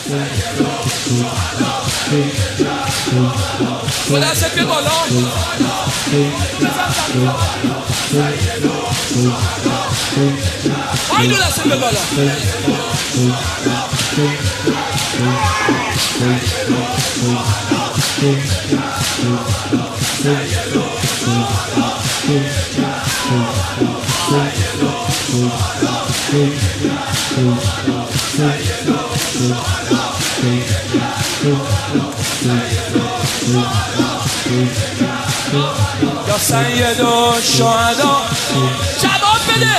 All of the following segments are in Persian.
با دستت به بالا آی دو دستت به بالا یا سید و شهدا جواب بده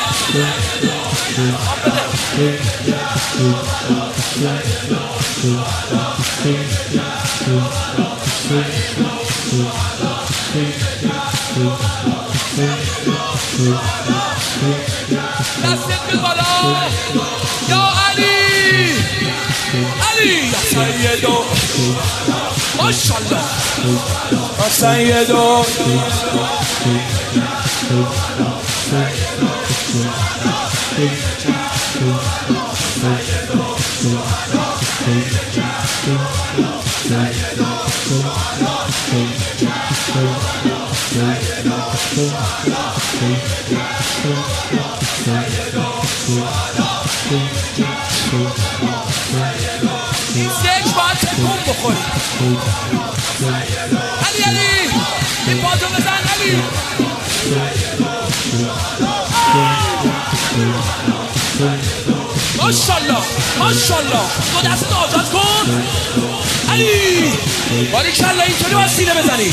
دستت به بالا یا علی علی یا سیدو ماشاءالله یا سیدو سیج باید تکون بخوری علی علی این بازو بزن علی ماشاءالله ماشاءالله دو دست آزاد کن علی باریکالله اینطوری باید سینه بزنی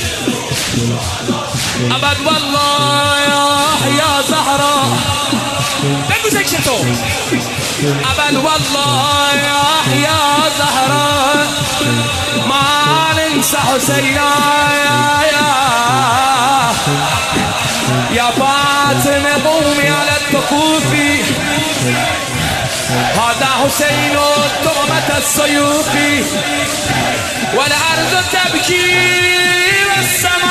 ابد والله یا زهرا بگو ذکر تو ابد والله یا زهرا ما ننسى حسینا یا فاطمه قومی علی الطفوف هذا حسين تهمة السيوف والأرض تبكي والسماء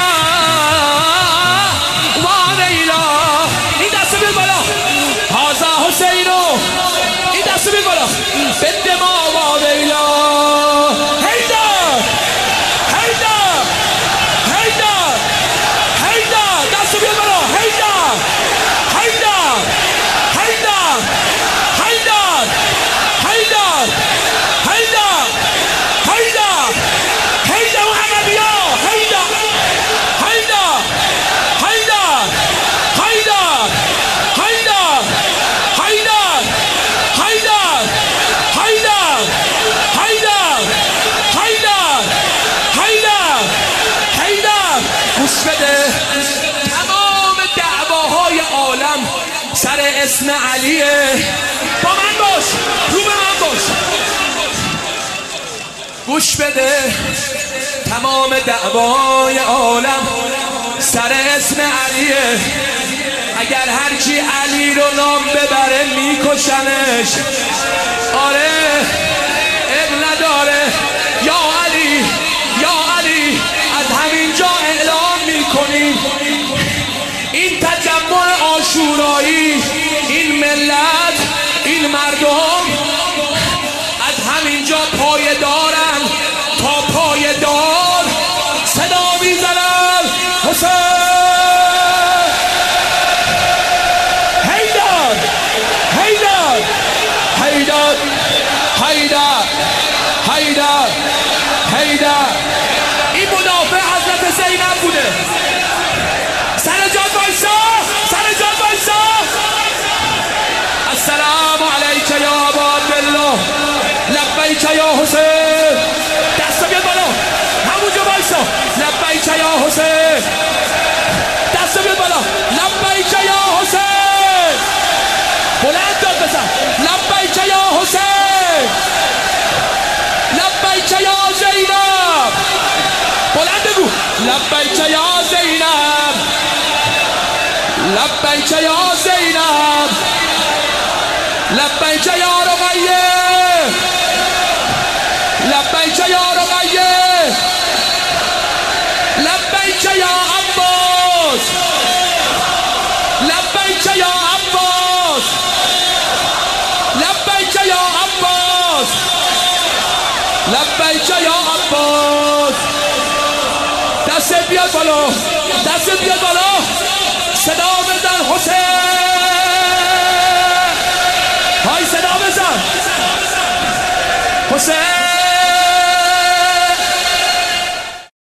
وليلا إذا سبيل بلا هذا حسين إذا سبيل بلا بالدماء وليلا هيدا هيدا هيدا هيدا إذا سبيل بلا هيدا هيدا هيدا هيدا هيدا هيدا هيدا هيدا محمد يا هيدا هيدا هيدا هيدا هيدا هيدا هيدا هيدا هيدا هيدا هيدا هيدا گوش بده تمام دعواهای عالم سر اسم علیه با من باش رو به من باش گوش بده تمام دعوای عالم سر اسم علیه اگر هرچی علی رو نام ببره میکشنش آره اب نداره یا علی یا علی از همینجا اعلام میکنیم این تجمع عاشورایی این ملت این مردم از همینجا پایدارن تا پایدار صدا میزنن حسین حیدر حیدر حیدر حیدر حیدر حیدر این مدافع حضرت زینب بوده سر جان بایسا سر جان بایسا السلام علیک یا ابا عبدالله لبیک یا حسین دستا بیاد بالا همونجا بایسا لبیک یا حسین دستا بیاد بالا لبیک یا حسین بلند داد بزن لبیک یا حسین لبیک یا زینب بلند بگو لبیک یا زینب لبیک یا زینب لبیک یا رقیه لبیک یا رقیه لبیک یا عباس لبیک یا عباس لبیک یا عباس لبیک یا عباس. دست بیاد بالا، دست بیاد بالا، صدا بزن حسین. های صدا بزن حسین.